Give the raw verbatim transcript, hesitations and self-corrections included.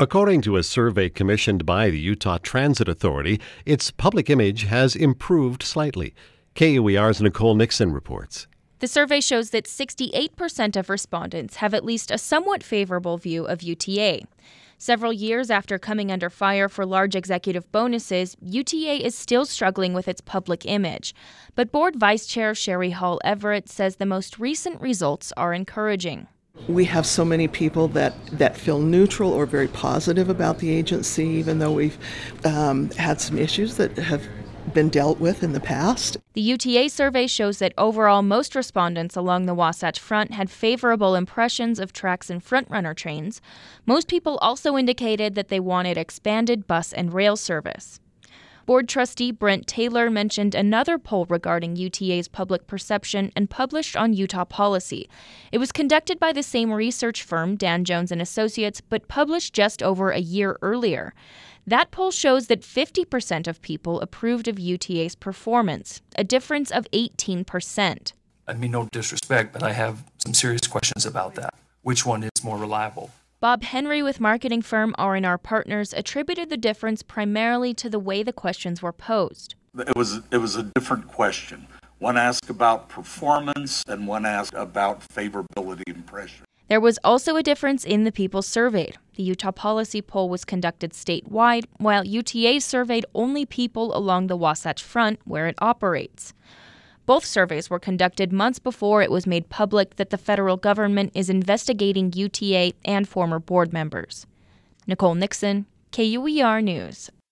According to a survey commissioned by the Utah Transit Authority, its public image has improved slightly. K U E R's Nicole Nixon reports. The survey shows that sixty-eight percent of respondents have at least a somewhat favorable view of U T A. Several years after coming under fire for large executive bonuses, U T A is still struggling with its public image. But Board Vice Chair Sherry Hall Everett says the most recent results are encouraging. We have so many people that, that feel neutral or very positive about the agency, even though we've um, had some issues that have been dealt with in the past. The U T A survey shows that overall most respondents along the Wasatch Front had favorable impressions of tracks and frontrunner trains. Most people also indicated that they wanted expanded bus and rail service. Board trustee Brent Taylor mentioned another poll regarding U T A's public perception and published on Utah Policy. It was conducted by the same research firm, Dan Jones and Associates, but published just over a year earlier. That poll shows that fifty percent of people approved of U T A's performance, a difference of eighteen percent. I mean, no disrespect, but I have some serious questions about that. Which one is more reliable? Bob Henry with marketing firm R and R Partners attributed the difference primarily to the way the questions were posed. It was it was a different question. One asked about performance and one asked about favorability impression. There was also a difference in the people surveyed. The Utah Policy poll was conducted statewide, while U T A surveyed only people along the Wasatch Front where it operates. Both surveys were conducted months before it was made public that the federal government is investigating U T A and former board members. Nicole Nixon, K U E R News.